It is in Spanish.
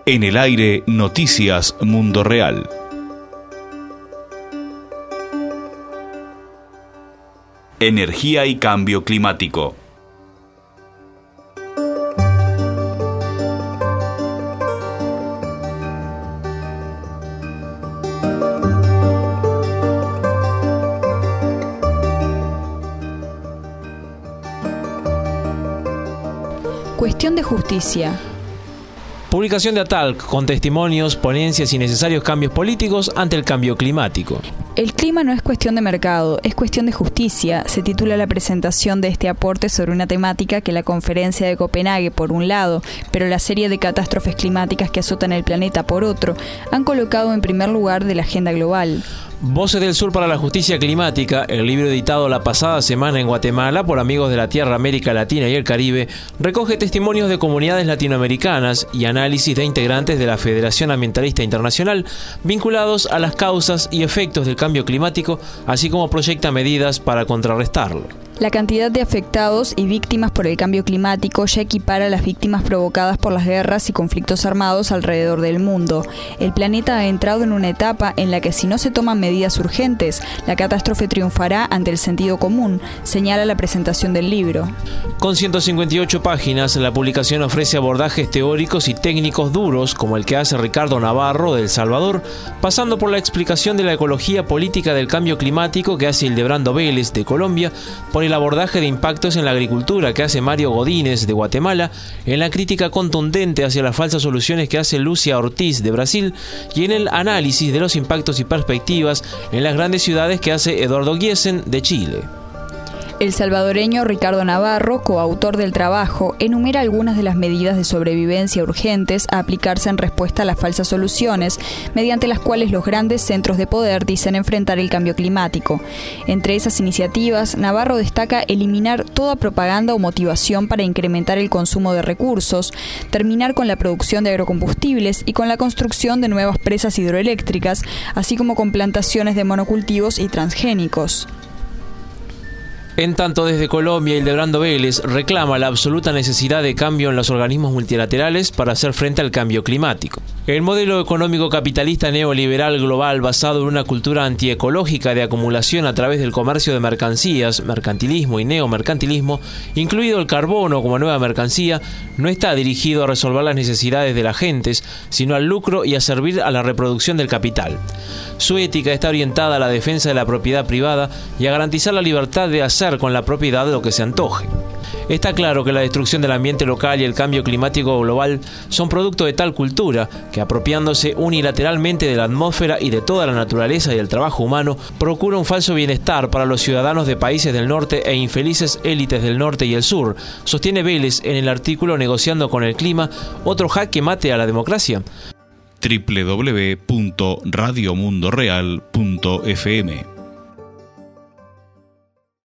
En el aire, Noticias Mundo Real. Energía y cambio climático. Cuestión de justicia. Publicación de ATALC con testimonios, ponencias y necesarios cambios políticos ante el cambio climático. El clima no es cuestión de mercado, es cuestión de justicia, se titula la presentación de este aporte sobre una temática que la Conferencia de Copenhague, por un lado, pero la serie de catástrofes climáticas que azotan el planeta, por otro, han colocado en primer lugar de la agenda global. Voces del Sur para la Justicia Climática, el libro editado la pasada semana en Guatemala por Amigos de la Tierra, América Latina y el Caribe, recoge testimonios de comunidades latinoamericanas y análisis de integrantes de la Federación Ambientalista Internacional vinculados a las causas y efectos del cambio climático, así como proyecta medidas para contrarrestarlo. La cantidad de afectados y víctimas por el cambio climático ya equipara a las víctimas provocadas por las guerras y conflictos armados alrededor del mundo. El planeta ha entrado en una etapa en la que si no se toman medidas urgentes, la catástrofe triunfará ante el sentido común, señala la presentación del libro. Con 158 páginas, la publicación ofrece abordajes teóricos y técnicos duros, como el que hace Ricardo Navarro de El Salvador, pasando por la explicación de la ecología política del cambio climático que hace Hildebrando Vélez de Colombia, por el abordaje de impactos en la agricultura que hace Mario Godínez de Guatemala, en la crítica contundente hacia las falsas soluciones que hace Lucia Ortiz de Brasil y en el análisis de los impactos y perspectivas en las grandes ciudades que hace Eduardo Giesen de Chile. El salvadoreño Ricardo Navarro, coautor del trabajo, enumera algunas de las medidas de sobrevivencia urgentes a aplicarse en respuesta a las falsas soluciones, mediante las cuales los grandes centros de poder dicen enfrentar el cambio climático. Entre esas iniciativas, Navarro destaca eliminar toda propaganda o motivación para incrementar el consumo de recursos, terminar con la producción de agrocombustibles y con la construcción de nuevas presas hidroeléctricas, así como con plantaciones de monocultivos y transgénicos. En tanto, desde Colombia, Hildebrando Vélez reclama la absoluta necesidad de cambio en los organismos multilaterales para hacer frente al cambio climático. El modelo económico capitalista neoliberal global basado en una cultura antiecológica de acumulación a través del comercio de mercancías, mercantilismo y neomercantilismo, incluido el carbono como nueva mercancía, no está dirigido a resolver las necesidades de las gentes, sino al lucro y a servir a la reproducción del capital. Su ética está orientada a la defensa de la propiedad privada y a garantizar la libertad de hacer con la propiedad lo que se antoje. Está claro que la destrucción del ambiente local y el cambio climático global son producto de tal cultura que, apropiándose unilateralmente de la atmósfera y de toda la naturaleza y del trabajo humano, procura un falso bienestar para los ciudadanos de países del norte e infelices élites del norte y el sur, sostiene Vélez en el artículo Negociando con el clima, otro jaque mate a la democracia. www.radiomundoreal.fm